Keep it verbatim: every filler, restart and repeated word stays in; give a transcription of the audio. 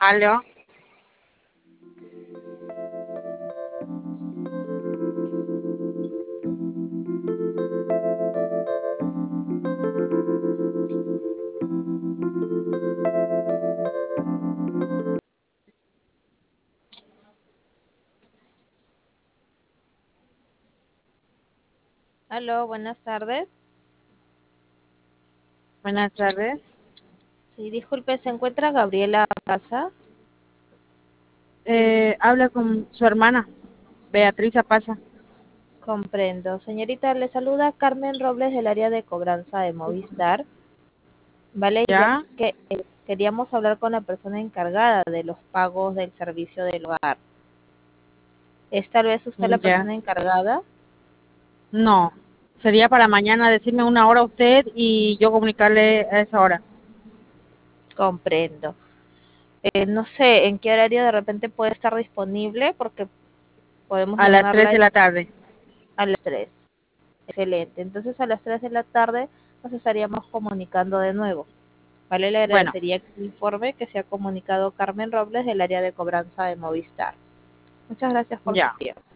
Aló, Aló, buenas tardes. buenas tardes. Sí, disculpe, ¿se encuentra Gabriela Pasa? Eh, habla con su hermana, Beatriz Apaza. Comprendo. Señorita, le saluda Carmen Robles del área de cobranza de Movistar. Vale, ya ¿Ya? que eh, queríamos hablar con la persona encargada de los pagos del servicio del hogar. ¿Es tal vez usted la Ya. persona encargada? No, sería para mañana decirme una hora a usted y yo comunicarle a esa hora, Comprendo. Eh, no sé en qué horario de repente puede estar disponible porque podemos a las tres llamarla de la tarde. a las tres. Excelente. Entonces a las tres de la tarde nos estaríamos comunicando de nuevo. Vale, le Bueno, agradecería que me informe que se ha comunicado Carmen Robles del área de cobranza de Movistar. Muchas gracias por su ya. tiempo.